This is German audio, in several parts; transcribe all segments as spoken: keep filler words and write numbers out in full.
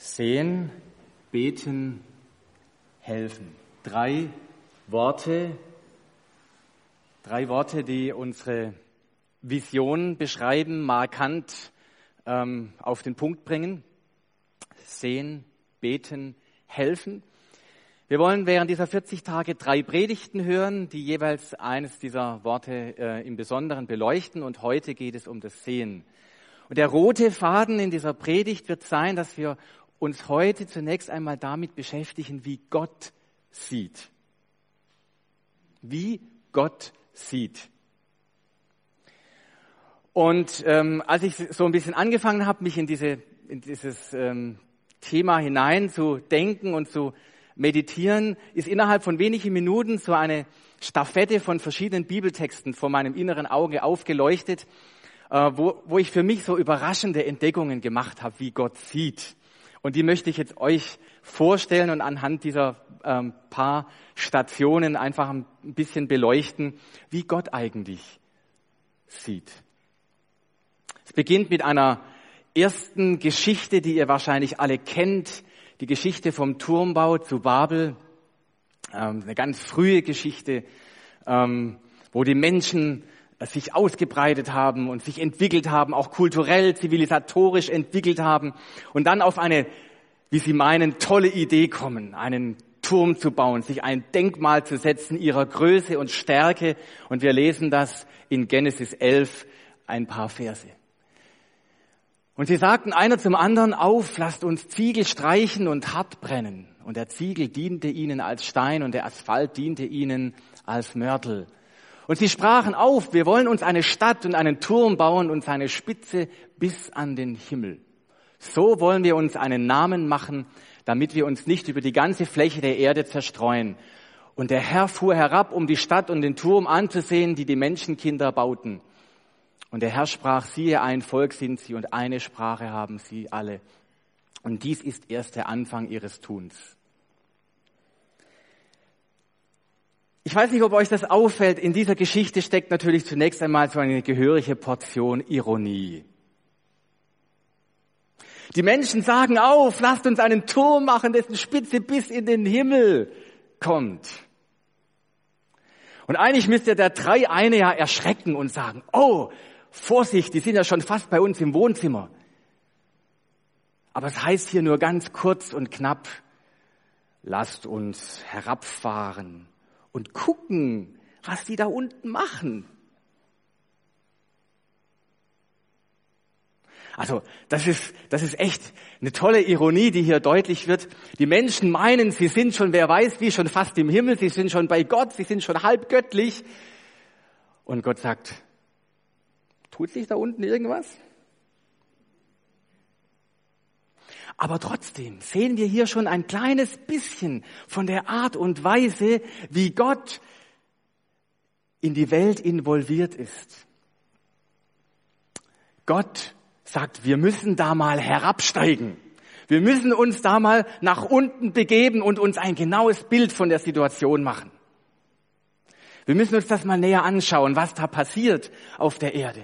Sehen, beten, helfen. Drei Worte, drei Worte, die unsere Vision beschreiben, markant ähm, auf den Punkt bringen. Sehen, beten, helfen. Wir wollen während dieser vierzig Tage drei Predigten hören, die jeweils eines dieser Worte äh, im Besonderen beleuchten. Und heute geht es um das Sehen. Und der rote Faden in dieser Predigt wird sein, dass wir uns heute zunächst einmal damit beschäftigen, wie Gott sieht. Wie Gott sieht. Und ähm, als ich so ein bisschen angefangen habe, mich in, diese, in dieses ähm, Thema hinein zu denken und zu meditieren, ist innerhalb von wenigen Minuten so eine Stafette von verschiedenen Bibeltexten vor meinem inneren Auge aufgeleuchtet, äh, wo, wo ich für mich so überraschende Entdeckungen gemacht habe, wie Gott sieht. Und die möchte ich jetzt euch vorstellen und anhand dieser ähm, paar Stationen einfach ein bisschen beleuchten, wie Gott eigentlich sieht. Es beginnt mit einer ersten Geschichte, die ihr wahrscheinlich alle kennt, die Geschichte vom Turmbau zu Babel, ähm, eine ganz frühe Geschichte, ähm, wo die Menschen sich ausgebreitet haben und sich entwickelt haben, auch kulturell, zivilisatorisch entwickelt haben und dann auf eine, wie sie meinen, tolle Idee kommen, einen Turm zu bauen, sich ein Denkmal zu setzen ihrer Größe und Stärke. Und wir lesen das in Genesis elf, ein paar Verse. Und sie sagten einer zum anderen, auf, lasst uns Ziegel streichen und hart brennen. Und der Ziegel diente ihnen als Stein und der Asphalt diente ihnen als Mörtel. Und sie sprachen auf, wir wollen uns eine Stadt und einen Turm bauen und seine Spitze bis an den Himmel. So wollen wir uns einen Namen machen, damit wir uns nicht über die ganze Fläche der Erde zerstreuen. Und der Herr fuhr herab, um die Stadt und den Turm anzusehen, die die Menschenkinder bauten. Und der Herr sprach, siehe, ein Volk sind sie und eine Sprache haben sie alle. Und dies ist erst der Anfang ihres Tuns. Ich weiß nicht, ob euch das auffällt, in dieser Geschichte steckt natürlich zunächst einmal so eine gehörige Portion Ironie. Die Menschen sagen auf, lasst uns einen Turm machen, dessen Spitze bis in den Himmel kommt. Und eigentlich müsste der Dreieine ja erschrecken und sagen, oh, Vorsicht, die sind ja schon fast bei uns im Wohnzimmer. Aber es heißt hier nur ganz kurz und knapp, lasst uns herabfahren und gucken, was die da unten machen. Also, das ist, das ist echt eine tolle Ironie, die hier deutlich wird. Die Menschen meinen, sie sind schon, wer weiß wie, schon fast im Himmel, sie sind schon bei Gott, sie sind schon halb göttlich. Und Gott sagt, tut sich da unten irgendwas? Aber trotzdem sehen wir hier schon ein kleines bisschen von der Art und Weise, wie Gott in die Welt involviert ist. Gott sagt, wir müssen da mal herabsteigen. Wir müssen uns da mal nach unten begeben und uns ein genaues Bild von der Situation machen. Wir müssen uns das mal näher anschauen, was da passiert auf der Erde.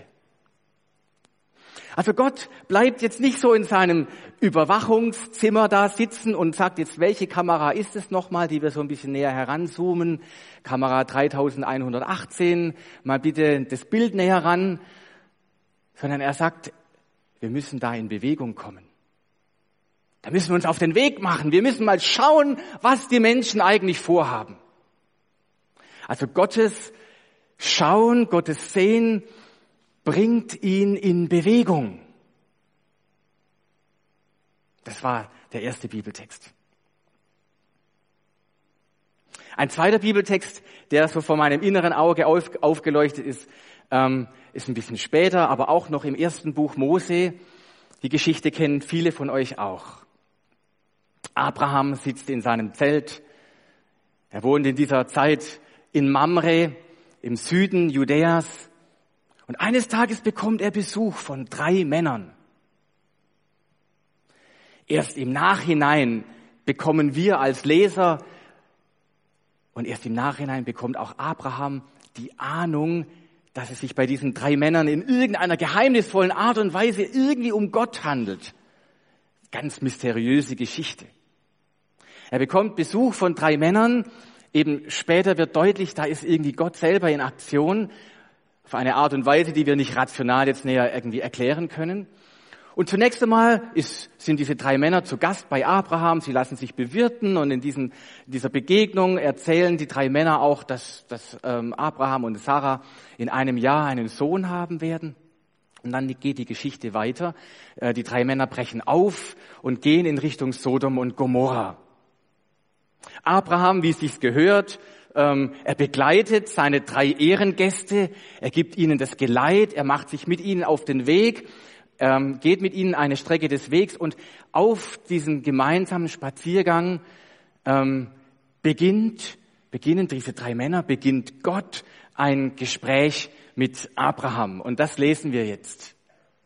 Also Gott bleibt jetzt nicht so in seinem Überwachungszimmer da sitzen und sagt jetzt, welche Kamera ist es nochmal, die wir so ein bisschen näher heranzoomen. Kamera dreitausendeinhundertachtzehn, mal bitte das Bild näher ran. Sondern er sagt, wir müssen da in Bewegung kommen. Da müssen wir uns auf den Weg machen. Wir müssen mal schauen, was die Menschen eigentlich vorhaben. Also Gottes Schauen, Gottes Sehen bringt ihn in Bewegung. Das war der erste Bibeltext. Ein zweiter Bibeltext, der so vor meinem inneren Auge auf, aufgeleuchtet ist, ähm, ist ein bisschen später, aber auch noch im ersten Buch Mose. Die Geschichte kennen viele von euch auch. Abraham sitzt in seinem Zelt. Er wohnt in dieser Zeit in Mamre im Süden Judäas. Und eines Tages bekommt er Besuch von drei Männern. Erst im Nachhinein bekommen wir als Leser und erst im Nachhinein bekommt auch Abraham die Ahnung, dass es sich bei diesen drei Männern in irgendeiner geheimnisvollen Art und Weise irgendwie um Gott handelt. ganz mysteriöse Geschichte. Er bekommt Besuch von drei Männern. Eben später wird deutlich, da ist irgendwie Gott selber in Aktion auf eine Art und Weise, die wir nicht rational jetzt näher irgendwie erklären können. Und zunächst einmal ist, sind diese drei Männer zu Gast bei Abraham. Sie lassen sich bewirten und in diesen, dieser Begegnung erzählen die drei Männer auch, dass, dass ähm, Abraham und Sarah in einem Jahr einen Sohn haben werden. Und dann geht die Geschichte weiter. Äh, die drei Männer brechen auf und gehen in Richtung Sodom und Gomorra. Abraham, wie es sich gehört, ähm, er begleitet seine drei Ehrengäste. Er gibt ihnen das Geleit. Er macht sich mit ihnen auf den Weg. Ähm, geht mit ihnen eine Strecke des Wegs und auf diesen gemeinsamen Spaziergang ähm, beginnt, beginnen diese drei Männer, beginnt Gott ein Gespräch mit Abraham. Und das lesen wir jetzt.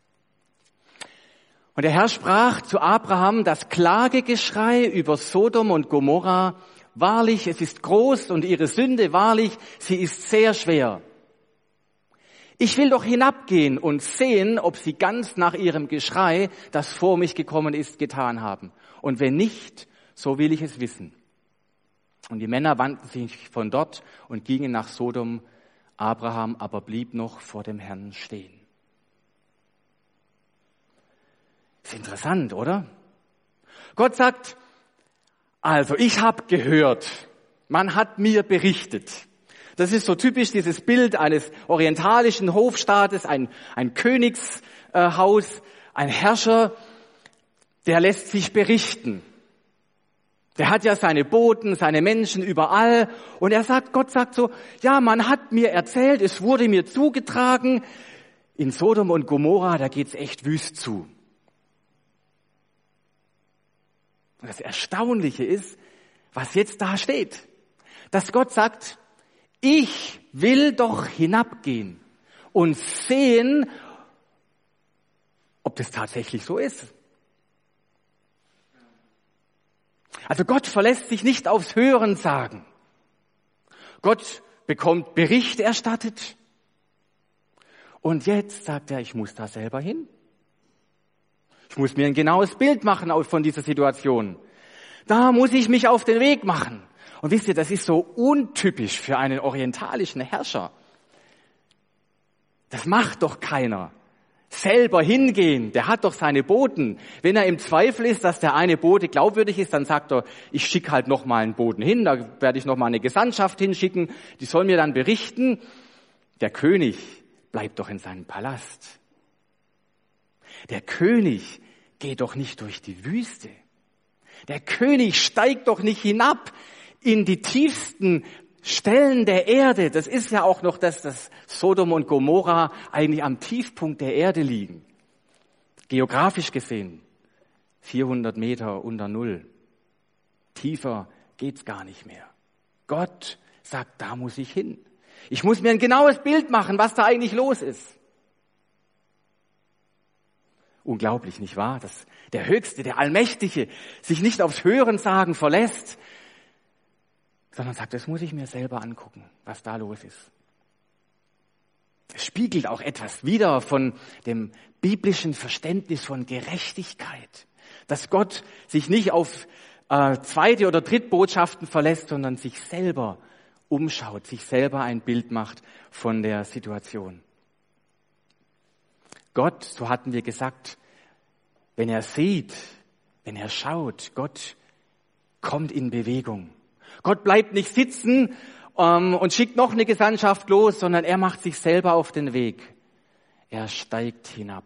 Und der Herr sprach zu Abraham: Das Klagegeschrei über Sodom und Gomorra, wahrlich, es ist groß, und ihre Sünde, wahrlich, sie ist sehr schwer. Ich will doch hinabgehen und sehen, ob sie ganz nach ihrem Geschrei, das vor mich gekommen ist, getan haben. Und wenn nicht, so will ich es wissen. Und die Männer wandten sich von dort und gingen nach Sodom. Abraham aber blieb noch vor dem Herrn stehen. Ist interessant, oder? Gott sagt, also ich habe gehört, man hat mir berichtet. Das ist so typisch dieses Bild eines orientalischen Hofstaates, ein, ein Königshaus, ein Herrscher, der lässt sich berichten. Der hat ja seine Boten, seine Menschen überall. Und er sagt, Gott sagt so, ja, man hat mir erzählt, es wurde mir zugetragen, in Sodom und Gomorra, da geht's echt wüst zu. Und das Erstaunliche ist, was jetzt da steht, dass Gott sagt, ich will doch hinabgehen und sehen, ob das tatsächlich so ist. Also Gott verlässt sich nicht aufs Hörensagen. Gott bekommt Bericht erstattet. Und jetzt sagt er, ich muss da selber hin. Ich muss mir ein genaues Bild machen von dieser Situation. Da muss ich mich auf den Weg machen. Und wisst ihr, das ist so untypisch für einen orientalischen Herrscher. Das macht doch keiner. Selber hingehen, der hat doch seine Boten. Wenn er im Zweifel ist, dass der eine Bote glaubwürdig ist, dann sagt er, ich schicke halt noch mal einen Boten hin, da werde ich noch mal eine Gesandtschaft hinschicken, die soll mir dann berichten. Der König bleibt doch in seinem Palast. Der König geht doch nicht durch die Wüste. Der König steigt doch nicht hinab in die tiefsten Stellen der Erde. Das ist ja auch noch das, dass Sodom und Gomorra eigentlich am Tiefpunkt der Erde liegen. Geografisch gesehen vierhundert Meter unter Null. Tiefer geht's gar nicht mehr. Gott sagt, da muss ich hin. Ich muss mir ein genaues Bild machen, was da eigentlich los ist. Unglaublich, nicht wahr? Dass der Höchste, der Allmächtige sich nicht aufs Hörensagen verlässt, sondern sagt, das muss ich mir selber angucken, was da los ist. Es spiegelt auch etwas wider von dem biblischen Verständnis von Gerechtigkeit, dass Gott sich nicht auf äh, zweite oder Drittbotschaften verlässt, sondern sich selber umschaut, sich selber ein Bild macht von der Situation. Gott, so hatten wir gesagt, wenn er sieht, wenn er schaut, Gott kommt in Bewegung. Gott bleibt nicht sitzen ähm, und schickt noch eine Gesandtschaft los, sondern er macht sich selber auf den Weg. Er steigt hinab.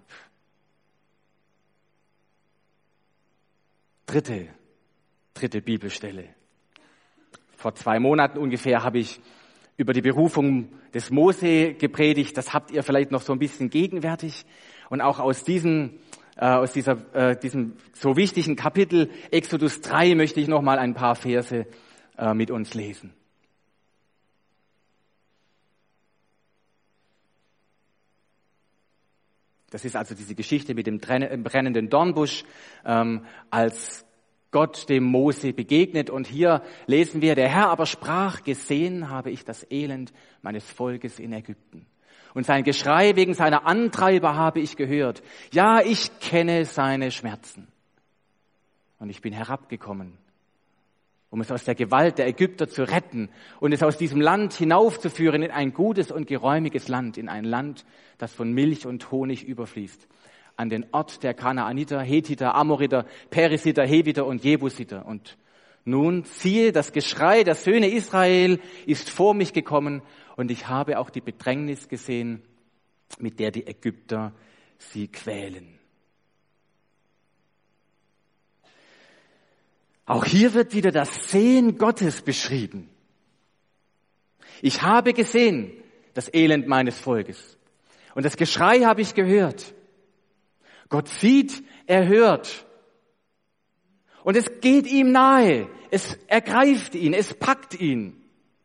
Dritte, dritte Bibelstelle. Vor zwei Monaten ungefähr habe ich über die Berufung des Mose gepredigt. Das habt ihr vielleicht noch so ein bisschen gegenwärtig. Und auch aus diesem, äh, aus dieser, äh, diesem so wichtigen Kapitel Exodus drei möchte ich noch mal ein paar Verse äh, mit uns lesen. Das ist also diese Geschichte mit dem brennenden Dornbusch, ähm, als Gott dem Mose begegnet. Und hier lesen wir, der Herr aber sprach, gesehen habe ich das Elend meines Volkes in Ägypten. Und sein Geschrei wegen seiner Antreiber habe ich gehört. Ja, ich kenne seine Schmerzen. und ich bin herabgekommen, um es aus der Gewalt der Ägypter zu retten und es aus diesem Land hinaufzuführen in ein gutes und geräumiges Land, in ein Land, das von Milch und Honig überfließt, an den Ort der Kanaaniter, Hethiter, Amoriter, Perisiter, Heviter und Jebusiter. Und nun siehe, das Geschrei der Söhne Israel ist vor mich gekommen und ich habe auch die Bedrängnis gesehen, mit der die Ägypter sie quälen. Auch hier wird wieder das Sehen Gottes beschrieben. Ich habe gesehen das Elend meines Volkes und das Geschrei habe ich gehört. Gott sieht, er hört und es geht ihm nahe, es ergreift ihn, es packt ihn.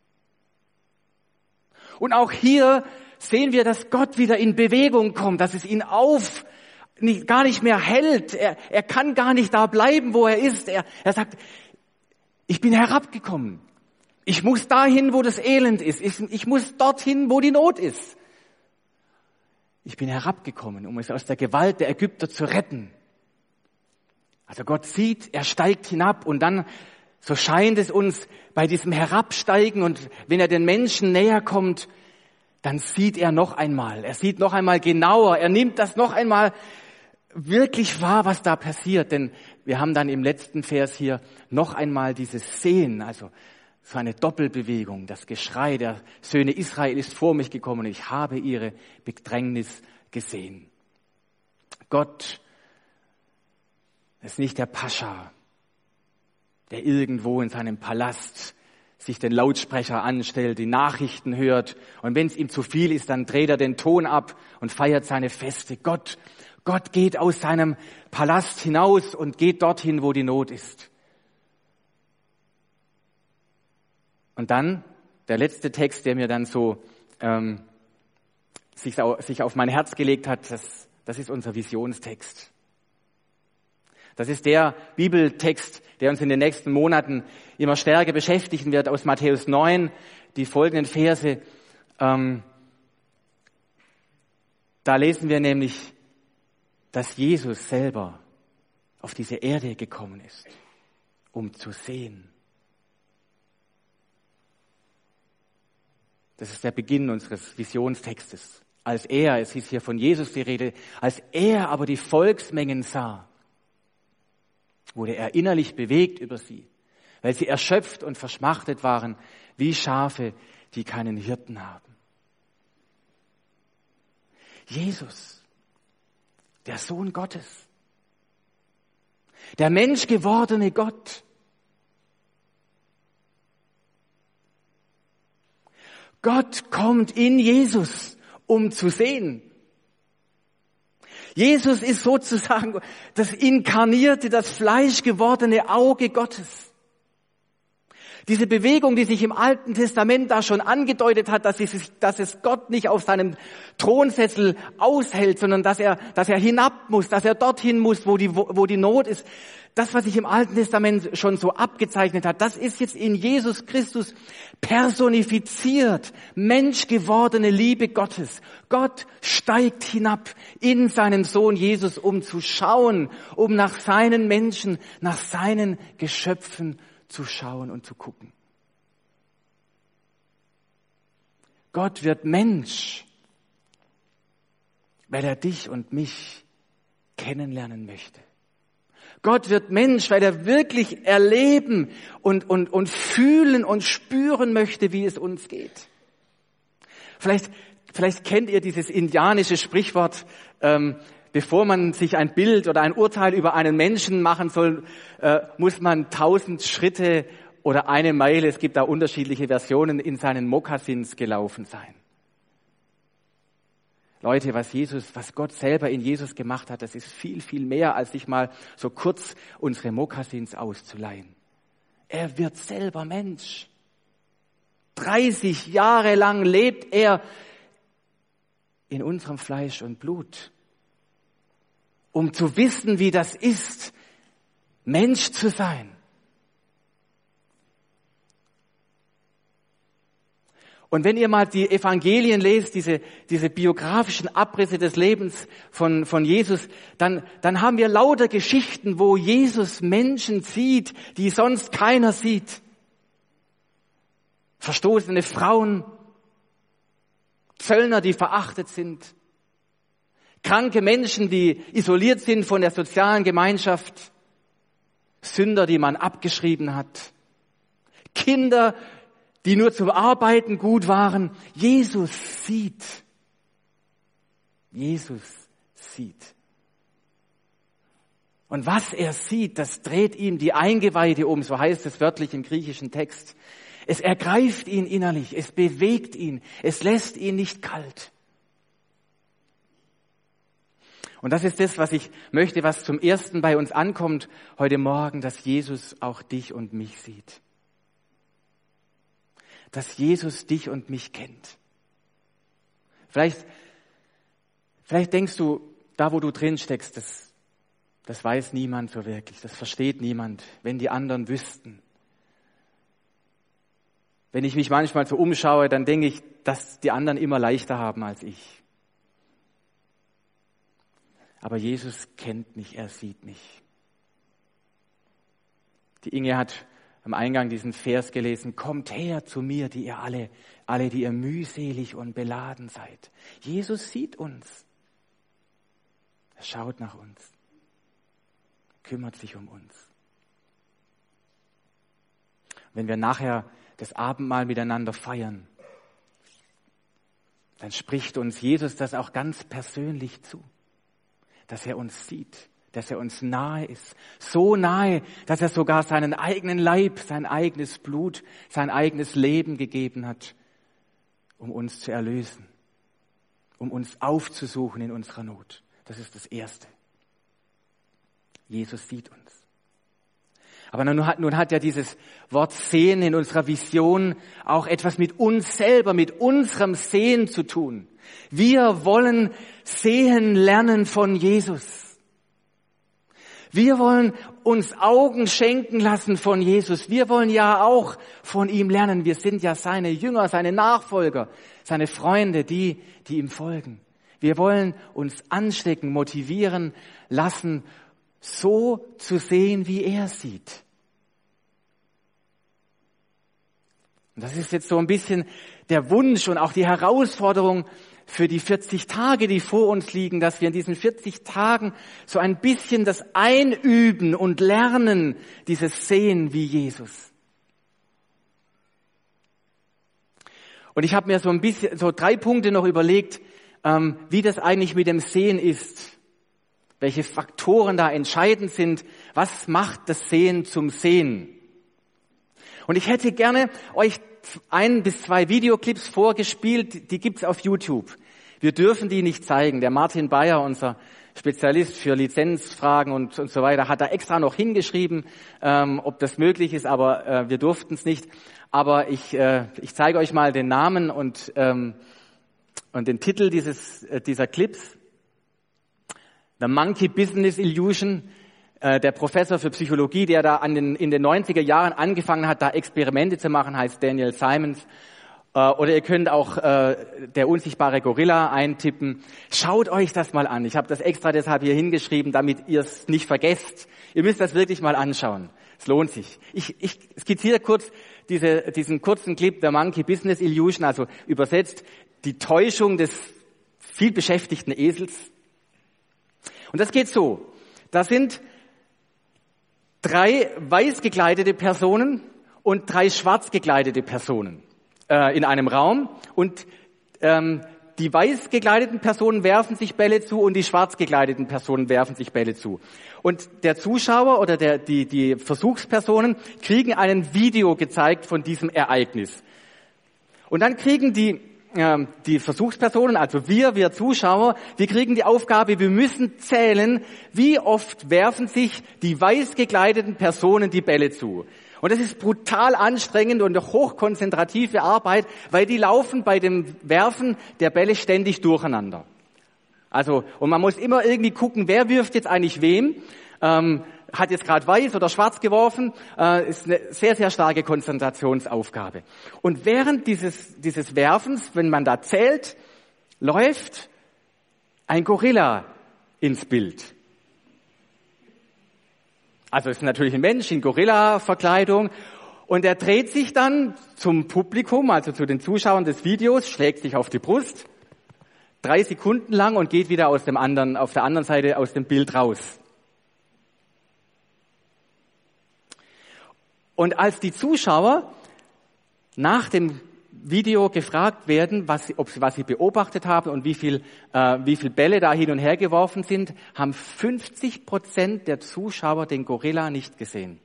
Und auch hier sehen wir, dass Gott wieder in Bewegung kommt, dass es ihn auf Nicht, gar nicht mehr hält. Er, er kann gar nicht da bleiben, wo er ist. Er, er sagt, ich bin herabgekommen. Ich muss dahin, wo das Elend ist. Ich, ich muss dorthin, wo die Not ist. Ich bin herabgekommen, um es aus der Gewalt der Ägypter zu retten. Also Gott sieht, er steigt hinab und dann, so scheint es uns bei diesem Herabsteigen und wenn er den Menschen näher kommt, dann sieht er noch einmal. Er sieht noch einmal genauer. Er nimmt das noch einmal wirklich wahr, was da passiert, denn wir haben dann im letzten Vers hier noch einmal dieses Sehen, also so eine Doppelbewegung. Das Geschrei der Söhne Israel ist vor mich gekommen und ich habe ihre Bedrängnis gesehen. Gott ist nicht der Pascha, der irgendwo in seinem Palast sich den Lautsprecher anstellt, die Nachrichten hört und wenn es ihm zu viel ist, dann dreht er den Ton ab und feiert seine Feste. Gott Gott geht aus seinem Palast hinaus und geht dorthin, wo die Not ist. Und dann der letzte Text, der mir dann so ähm, sich, sich auf mein Herz gelegt hat, das, das ist unser Visionstext. Das ist der Bibeltext, der uns in den nächsten Monaten immer stärker beschäftigen wird, aus Matthäus neun, die folgenden Verse. Ähm, da lesen wir nämlich, dass Jesus selber auf diese Erde gekommen ist, um zu sehen. Das ist der Beginn unseres Visionstextes. Als er, es ist hier von Jesus die Rede, als er aber die Volksmengen sah, wurde er innerlich bewegt über sie, weil sie erschöpft und verschmachtet waren, wie Schafe, die keinen Hirten haben. Jesus, der Sohn Gottes, der menschgewordene Gott. Gott kommt in Jesus, um zu sehen. Jesus ist sozusagen das inkarnierte, das fleischgewordene Auge Gottes. Diese Bewegung, die sich im Alten Testament da schon angedeutet hat, dass es, dass es Gott nicht auf seinem Thronsessel aushält, sondern dass er, dass er hinab muss, dass er dorthin muss, wo die, wo, wo die Not ist. Das, was sich im Alten Testament schon so abgezeichnet hat, das ist jetzt in Jesus Christus personifiziert, menschgewordene Liebe Gottes. Gott steigt hinab in seinen Sohn Jesus, um zu schauen, um nach seinen Menschen, nach seinen Geschöpfen zu schauen und zu gucken. Gott wird Mensch, weil er dich und mich kennenlernen möchte. Gott wird Mensch, weil er wirklich erleben und, und, und fühlen und spüren möchte, wie es uns geht. Vielleicht, vielleicht kennt ihr dieses indianische Sprichwort, ähm, bevor man sich ein Bild oder ein Urteil über einen Menschen machen soll, äh, muss man tausend Schritte oder eine Meile, es gibt da unterschiedliche Versionen, in seinen Mokassins gelaufen sein. Leute, was Jesus, was Gott selber in Jesus gemacht hat, das ist viel, viel mehr, als sich mal so kurz unsere Mokassins auszuleihen. Er wird selber Mensch. dreißig Jahre lang lebt er in unserem Fleisch und Blut, um zu wissen, wie das ist, Mensch zu sein. Und wenn ihr mal die Evangelien lest, diese, diese biografischen Abrisse des Lebens von, von Jesus, dann, dann haben wir lauter Geschichten, wo Jesus Menschen sieht, die sonst keiner sieht. Verstoßene Frauen, Zöllner, die verachtet sind, kranke Menschen, die isoliert sind von der sozialen Gemeinschaft, Sünder, die man abgeschrieben hat, Kinder, die nur zum Arbeiten gut waren. Jesus sieht. Jesus sieht. Und was er sieht, das dreht ihm die Eingeweide um, so heißt es wörtlich im griechischen Text. Es ergreift ihn innerlich, es bewegt ihn, es lässt ihn nicht kalt. Und das ist das, was ich möchte, was zum Ersten bei uns ankommt heute Morgen, dass Jesus auch dich und mich sieht. Dass Jesus dich und mich kennt. Vielleicht, vielleicht denkst du, da wo du drin steckst, das, das weiß niemand so wirklich, das versteht niemand, wenn die anderen wüssten. Wenn ich mich manchmal so umschaue, dann denke ich, dass die anderen immer leichter haben als ich. Aber Jesus kennt mich, er sieht mich. Die Inge hat am Eingang diesen Vers gelesen, kommt her zu mir, die ihr alle, alle, die ihr mühselig und beladen seid. Jesus sieht uns. Er schaut nach uns, kümmert sich um uns. Wenn wir nachher das Abendmahl miteinander feiern, dann spricht uns Jesus das auch ganz persönlich zu, dass er uns sieht, dass er uns nahe ist. So nahe, dass er sogar seinen eigenen Leib, sein eigenes Blut, sein eigenes Leben gegeben hat, um uns zu erlösen, um uns aufzusuchen in unserer Not. Das ist das Erste. Jesus sieht uns. Aber nun hat, nun hat ja dieses Wort Sehen in unserer Vision auch etwas mit uns selber, mit unserem Sehen zu tun. Wir wollen sehen lernen von Jesus. Wir wollen uns Augen schenken lassen von Jesus. Wir wollen ja auch von ihm lernen. Wir sind ja seine Jünger, seine Nachfolger, seine Freunde, die, die ihm folgen. Wir wollen uns anstecken, motivieren lassen, so zu sehen, wie er sieht. Und das ist jetzt so ein bisschen der Wunsch und auch die Herausforderung für die vierzig Tage, die vor uns liegen, dass wir in diesen vierzig Tagen so ein bisschen das Einüben und Lernen, dieses Sehen wie Jesus. Und ich habe mir so ein bisschen, so drei Punkte noch überlegt, ähm, wie das eigentlich mit dem Sehen ist. Welche Faktoren da entscheidend sind. Was macht das Sehen zum Sehen? Und ich hätte gerne euch ein bis zwei Videoclips vorgespielt, die gibt's auf YouTube. Wir dürfen die nicht zeigen. Der Martin Bayer, unser Spezialist für Lizenzfragen und, und so weiter, hat da extra noch hingeschrieben, ähm, ob das möglich ist, aber äh, wir durften es nicht. Aber ich, äh, ich zeige euch mal den Namen und, ähm, und den Titel dieses, äh, dieser Clips. The Monkey Business Illusion. Der Professor für Psychologie, der da an den, in den neunziger Jahren angefangen hat, da Experimente zu machen, heißt Daniel Simons. Oder ihr könnt auch äh, der unsichtbare Gorilla eintippen. Schaut euch das mal an. Ich habe das extra deshalb hier hingeschrieben, damit ihr es nicht vergesst. Ihr müsst das wirklich mal anschauen. Es lohnt sich. Ich, ich skizziere kurz diese, diesen kurzen Clip, The Monkey Business Illusion, also übersetzt die Täuschung des vielbeschäftigten Esels. Und das geht so. Da sind drei weiß gekleidete Personen und drei schwarz gekleidete Personen äh, in einem Raum. Und ähm, die weiß gekleideten Personen werfen sich Bälle zu und die schwarz gekleideten Personen werfen sich Bälle zu. Und der Zuschauer oder der, die, die Versuchspersonen kriegen ein Video gezeigt von diesem Ereignis. Und dann kriegen die die Versuchspersonen, also wir, wir Zuschauer, wir kriegen die Aufgabe, wir müssen zählen, wie oft werfen sich die weiß gekleideten Personen die Bälle zu. Und das ist brutal anstrengend und eine hochkonzentrative Arbeit, weil die laufen bei dem Werfen der Bälle ständig durcheinander. Also, und man muss immer irgendwie gucken, wer wirft jetzt eigentlich wem. Ähm, hat jetzt gerade weiß oder schwarz geworfen, äh, ist eine sehr, sehr starke Konzentrationsaufgabe. Und während dieses, dieses Werfens, wenn man da zählt, läuft ein Gorilla ins Bild. Also es ist natürlich ein Mensch in Gorilla-Verkleidung und er dreht sich dann zum Publikum, also zu den Zuschauern des Videos, schlägt sich auf die Brust, drei Sekunden lang und geht wieder aus dem anderen, auf der anderen Seite aus dem Bild raus. Und als die Zuschauer nach dem Video gefragt werden, was sie, ob sie, was sie beobachtet haben und wie viel, äh, wie viel Bälle da hin und her geworfen sind, haben fünfzig Prozent der Zuschauer den Gorilla nicht gesehen.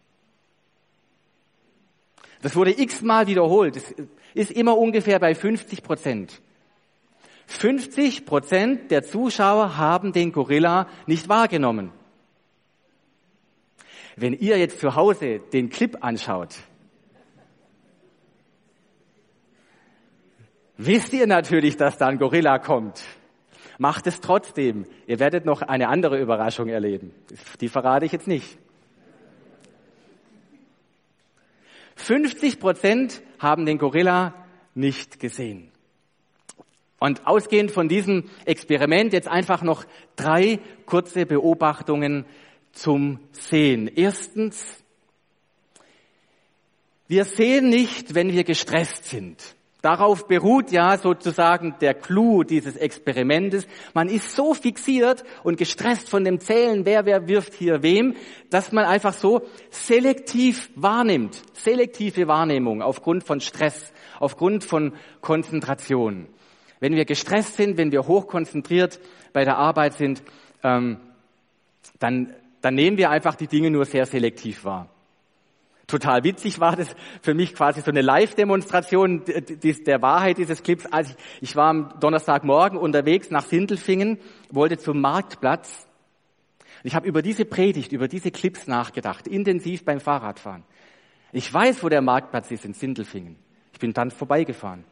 Das wurde x-mal wiederholt. Das ist immer ungefähr bei fünfzig Prozent. fünfzig Prozent der Zuschauer haben den Gorilla nicht wahrgenommen. Wenn ihr jetzt zu Hause den Clip anschaut, wisst ihr natürlich, dass da ein Gorilla kommt. Macht es trotzdem. Ihr werdet noch eine andere Überraschung erleben. Die verrate ich jetzt nicht. fünfzig Prozent haben den Gorilla nicht gesehen. Und ausgehend von diesem Experiment jetzt einfach noch drei kurze Beobachtungen zum Sehen. Erstens, wir sehen nicht, wenn wir gestresst sind. Darauf beruht ja sozusagen der Clou dieses Experimentes. Man ist so fixiert und gestresst von dem Zählen, wer, wer wirft hier wem, dass man einfach so selektiv wahrnimmt. Selektive Wahrnehmung aufgrund von Stress, aufgrund von Konzentration. Wenn wir gestresst sind, wenn wir hochkonzentriert bei der Arbeit sind, ähm, dann, dann nehmen wir einfach die Dinge nur sehr selektiv wahr. Total witzig war das für mich quasi so eine Live-Demonstration der Wahrheit dieses Clips. Also ich, ich war am Donnerstagmorgen unterwegs nach Sindelfingen, wollte zum Marktplatz. Ich habe über diese Predigt, über diese Clips nachgedacht, intensiv beim Fahrradfahren. Ich weiß, wo der Marktplatz ist in Sindelfingen. Ich bin dann vorbeigefahren.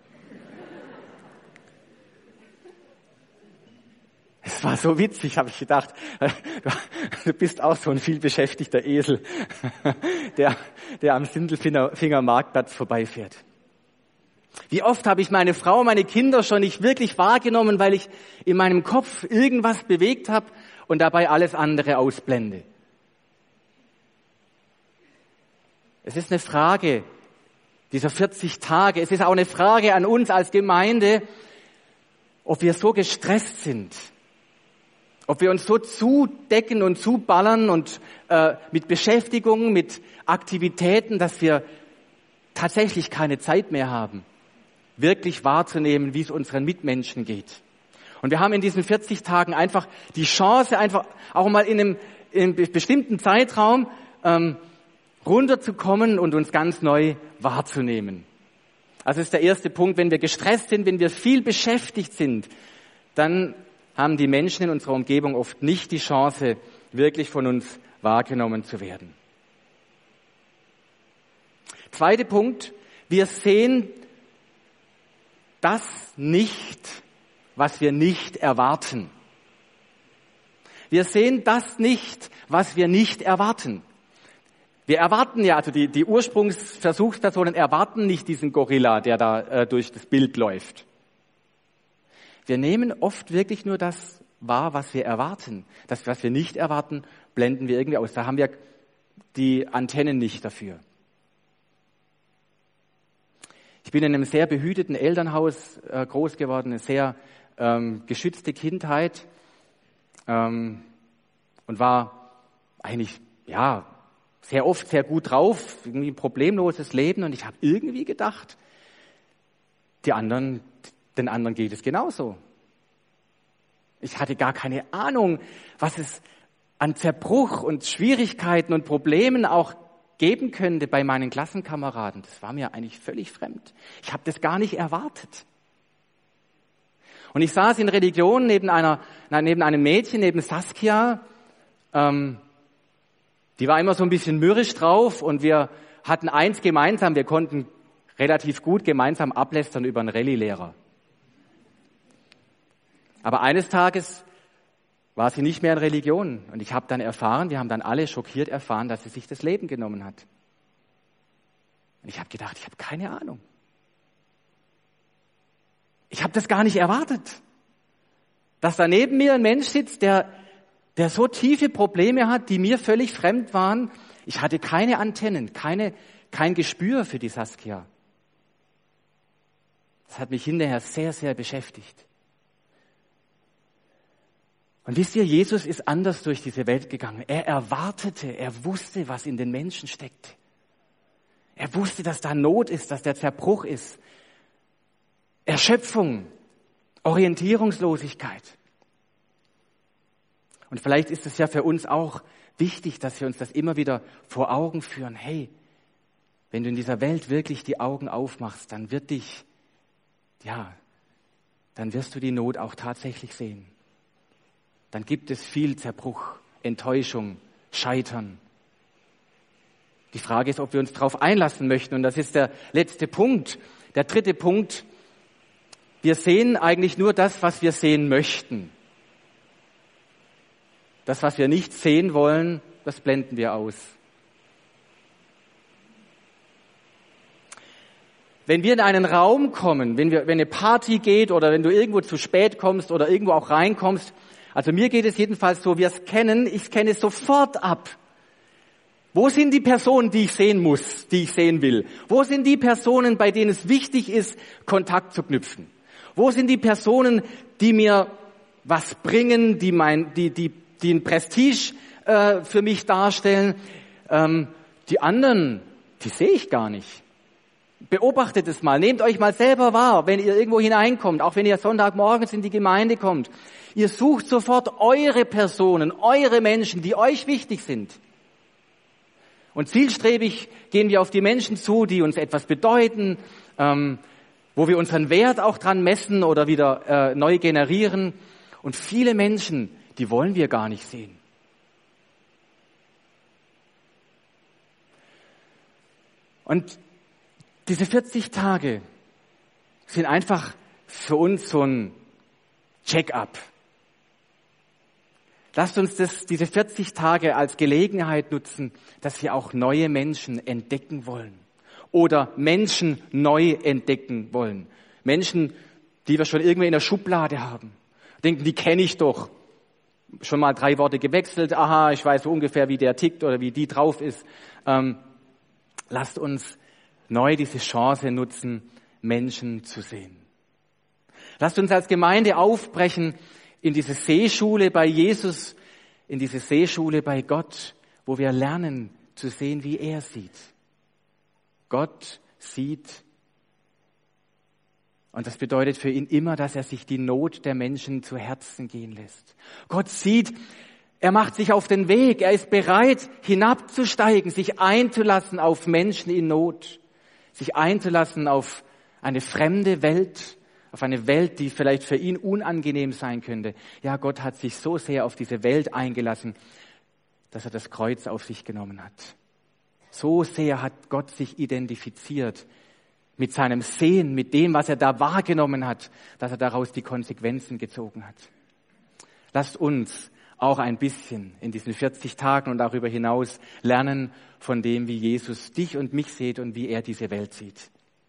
Es war so witzig, habe ich gedacht. Du bist auch so ein vielbeschäftigter Esel, der, der am Sindelfinger Marktplatz vorbeifährt. Wie oft habe ich meine Frau, meine Kinder schon nicht wirklich wahrgenommen, weil ich in meinem Kopf irgendwas bewegt habe und dabei alles andere ausblende. Es ist eine Frage dieser vierzig Tage. Es ist auch eine Frage an uns als Gemeinde, ob wir so gestresst sind. Ob wir uns so zudecken und zuballern und äh, mit Beschäftigungen, mit Aktivitäten, dass wir tatsächlich keine Zeit mehr haben, wirklich wahrzunehmen, wie es unseren Mitmenschen geht. Und wir haben in diesen vierzig Tagen einfach die Chance, einfach auch mal in einem, in einem bestimmten Zeitraum ähm, runterzukommen und uns ganz neu wahrzunehmen. Also das ist der erste Punkt. Wenn wir gestresst sind, wenn wir viel beschäftigt sind, dann haben die Menschen in unserer Umgebung oft nicht die Chance, wirklich von uns wahrgenommen zu werden. Zweiter Punkt, wir sehen das nicht, was wir nicht erwarten. Wir sehen das nicht, was wir nicht erwarten. Wir erwarten ja, also die, die Ursprungsversuchspersonen erwarten nicht diesen Gorilla, der da äh, durch das Bild läuft. Wir nehmen oft wirklich nur das wahr, was wir erwarten. Das, was wir nicht erwarten, blenden wir irgendwie aus. Da haben wir die Antennen nicht dafür. Ich bin in einem sehr behüteten Elternhaus äh, groß geworden, eine sehr ähm, geschützte Kindheit ähm, und war eigentlich ja sehr oft sehr gut drauf, irgendwie ein problemloses Leben. Und ich habe irgendwie gedacht, die anderen Den anderen geht es genauso. Ich hatte gar keine Ahnung, was es an Zerbruch und Schwierigkeiten und Problemen auch geben könnte bei meinen Klassenkameraden. Das war mir eigentlich völlig fremd. Ich habe das gar nicht erwartet. Und ich saß in Religion neben einer, neben einem Mädchen, neben Saskia. Ähm, die war immer so ein bisschen mürrisch drauf und wir hatten eins gemeinsam. Wir konnten relativ gut gemeinsam ablästern über einen Rallye-Lehrer. Aber eines Tages war sie nicht mehr in Religion. Und ich habe dann erfahren, wir haben dann alle schockiert erfahren, dass sie sich das Leben genommen hat. Und ich habe gedacht, ich habe keine Ahnung. Ich habe das gar nicht erwartet, dass da neben mir ein Mensch sitzt, der, der so tiefe Probleme hat, die mir völlig fremd waren. Ich hatte keine Antennen, keine, kein Gespür für die Saskia. Das hat mich hinterher sehr, sehr beschäftigt. Und wisst ihr, Jesus ist anders durch diese Welt gegangen. Er erwartete, er wusste, was in den Menschen steckt. Er wusste, dass da Not ist, dass der Zerbruch ist. Erschöpfung, Orientierungslosigkeit. Und vielleicht ist es ja für uns auch wichtig, dass wir uns das immer wieder vor Augen führen. Hey, wenn du in dieser Welt wirklich die Augen aufmachst, dann wird dich, ja, dann wirst du die Not auch tatsächlich sehen. Dann gibt es viel Zerbruch, Enttäuschung, Scheitern. Die Frage ist, ob wir uns darauf einlassen möchten. Und das ist der letzte Punkt. Der dritte Punkt. Wir sehen eigentlich nur das, was wir sehen möchten. Das, was wir nicht sehen wollen, das blenden wir aus. Wenn wir in einen Raum kommen, wenn, wir, wenn eine Party geht oder wenn du irgendwo zu spät kommst oder irgendwo auch reinkommst, also mir geht es jedenfalls so, wir es kennen, ich scanne es sofort ab. Wo sind die Personen, die ich sehen muss, die ich sehen will? Wo sind die Personen, bei denen es wichtig ist, Kontakt zu knüpfen? Wo sind die Personen, die mir was bringen, die mein, die, die, die ein Prestige äh, für mich darstellen? Ähm, die anderen, die sehe ich gar nicht. Beobachtet es mal, nehmt euch mal selber wahr, wenn ihr irgendwo hineinkommt, auch wenn ihr Sonntagmorgens in die Gemeinde kommt. Ihr sucht sofort eure Personen, eure Menschen, die euch wichtig sind. Und zielstrebig gehen wir auf die Menschen zu, die uns etwas bedeuten, ähm, wo wir unseren Wert auch dran messen oder wieder äh, neu generieren. Und viele Menschen, die wollen wir gar nicht sehen. Und diese vierzig Tage sind einfach für uns so ein Check-up. Lasst uns das, diese vierzig Tage als Gelegenheit nutzen, dass wir auch neue Menschen entdecken wollen oder Menschen neu entdecken wollen. Menschen, die wir schon irgendwie in der Schublade haben. Denken, die kenne ich doch. Schon mal drei Worte gewechselt. Aha, ich weiß so ungefähr, wie der tickt oder wie die drauf ist. Ähm, lasst uns neu diese Chance nutzen, Menschen zu sehen. Lasst uns als Gemeinde aufbrechen in diese Seeschule bei Jesus, in diese Seeschule bei Gott, wo wir lernen zu sehen, wie er sieht. Gott sieht, und das bedeutet für ihn immer, dass er sich die Not der Menschen zu Herzen gehen lässt. Gott sieht, er macht sich auf den Weg, er ist bereit, hinabzusteigen, sich einzulassen auf Menschen in Not, sich einzulassen auf eine fremde Welt, auf eine Welt, die vielleicht für ihn unangenehm sein könnte. Ja, Gott hat sich so sehr auf diese Welt eingelassen, dass er das Kreuz auf sich genommen hat. So sehr hat Gott sich identifiziert mit seinem Sehen, mit dem, was er da wahrgenommen hat, dass er daraus die Konsequenzen gezogen hat. Lasst uns auch ein bisschen in diesen vierzig Tagen und darüber hinaus lernen von dem, wie Jesus dich und mich sieht und wie er diese Welt sieht.